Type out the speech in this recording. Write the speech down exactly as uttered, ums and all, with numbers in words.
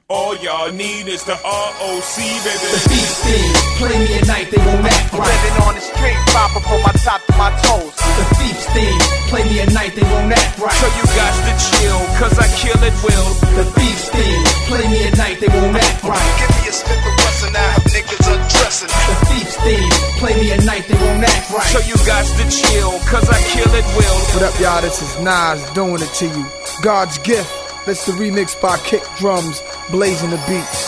All y'all need is the R O C, baby. The beef thing, play me at night, they won't act right. Living on the street, proper from my top to my toes. The thief's thing, play me at night, they won't act right. So you got to chill, cause I kill it will. The thief's thing, play me at night, they won't act right. Give me a Smith and Wesson, I have niggas undressing. The thief's thing, play me at night, they won't act right. So you got to chill, cause I kill it will. What up, y'all? This is Nas doing it to you. God's gift. That's the remix by Kick Drums, blazing the beats.